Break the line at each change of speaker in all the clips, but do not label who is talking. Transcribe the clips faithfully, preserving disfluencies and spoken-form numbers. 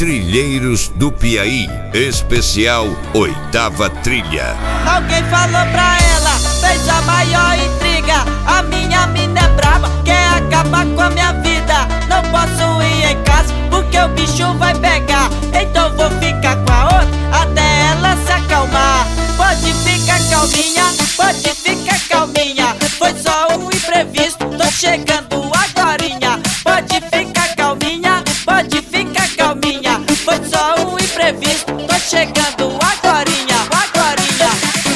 Trilheiros do Piauí, especial Oitava Trilha.
Alguém falou pra ela, fez a maior intriga. A minha mina é braba, quer acabar com a minha vida. Não posso ir em casa, porque o bicho vai pegar. Então vou ficar com a outra, até ela se acalmar. Pode ficar calminha, pode ficar calminha. Foi só um imprevisto, tô chegando agorinha. Pode ficar calminha, pode ficar calminha. Foi só um imprevisto, tô chegando agorinha, agorinha.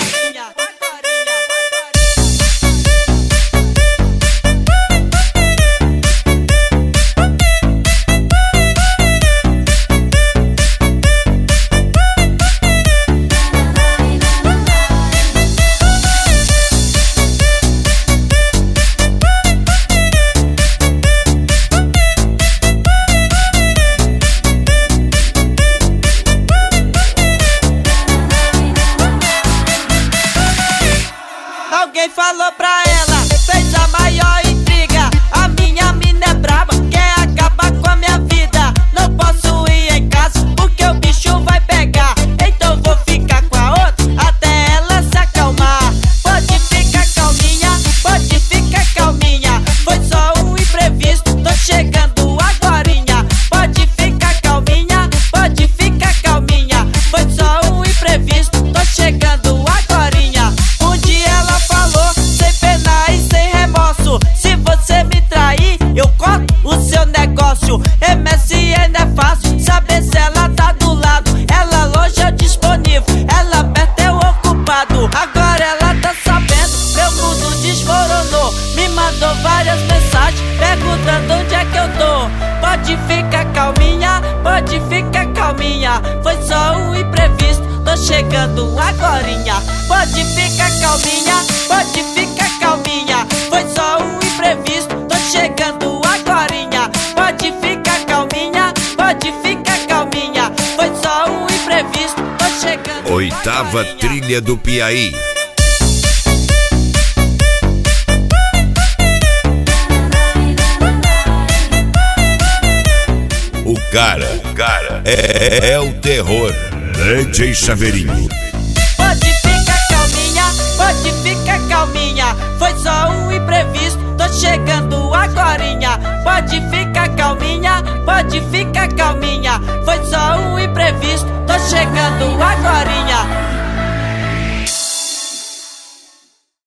Alguém falou pra ela, fez a maior intriga. A minha mina é braba, quer acabar com a minha vida. Não posso ir em casa, porque o bicho vai pegar. Então vou ficar com a outra, até ela se acalmar. Pode ficar calminha, pode ficar calminha. Foi só um imprevisto, tô chegando agorinha. Pode ficar calminha, pode ficar calminha. Foi só um imprevisto, tô chegando agorinha. Um dia ela falou, sem pena e sem remorso: se você me trair, eu corto o seu negócio. M S N é fácil, saber se ela tá do lado. Ela longe é disponível, ela perto é o ocupado. Agora ela tá sabendo, meu mundo desmoronou. Me mandou várias mensagens, perguntando onde é que eu tô. Pode ficar calminha, pode ficar calminha. Foi só um imprevisto, tô chegando agorinha. Pode ficar calminha, pode ficar calminha. Foi só um imprevisto, tô chegando agorinha. Pode ficar calminha, pode ficar calminha. Foi só um imprevisto, tô chegando
Oitava
agorinha.
Trilha do Piauí. O cara, o cara é, é o terror. D J Chaveirinho.
Pode ficar calminha, pode ficar calminha. Foi só um imprevisto, tô chegando agorinha. Pode ficar calminha, pode ficar calminha. Foi só um imprevisto, tô chegando agorinha.